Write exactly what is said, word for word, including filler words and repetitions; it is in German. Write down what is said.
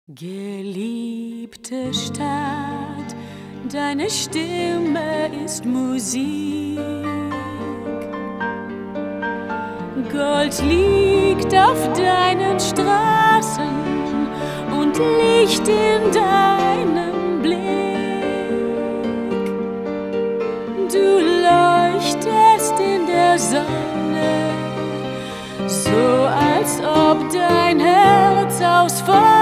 Geliebte Stadt, deine Stimme ist Musik. Gold liegt auf deinen Straßen und Licht in deinem Blick. Du leuchtest in der Sonne, so als ob dein Herz aus Feuer